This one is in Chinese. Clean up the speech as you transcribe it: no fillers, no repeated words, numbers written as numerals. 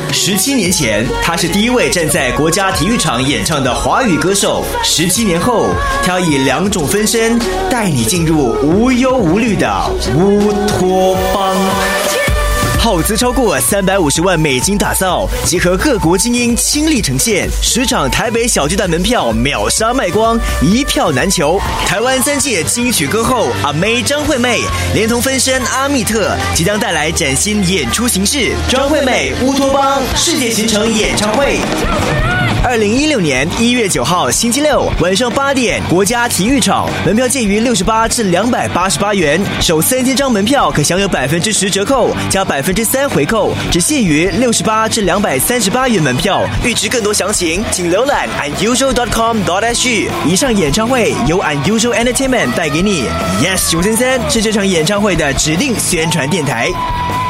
17年前，他是第一位站在国家体育场演唱的华语歌手。17年后，他以2种分身带你进入无忧无虑的乌托邦。耗资超过350万美金打造，集合各国精英倾力呈现，10场台北小巨蛋门票秒杀卖光，一票难求。台湾3届金曲歌后阿妹张惠妹，连同分身阿密特，即将带来崭新演出形式——张惠妹乌托邦世界行程演唱会。2016年1月9号星期六晚上8点，国家体育场，门票介于68至288元，首3千张门票可享有10%折扣加3%回扣，只限于68至238元门票。预知更多详情，请浏览 unusual.com.sg。以上演唱会由 Unusual Entertainment 带给你。Yes 933是这场演唱会的指定宣传电台。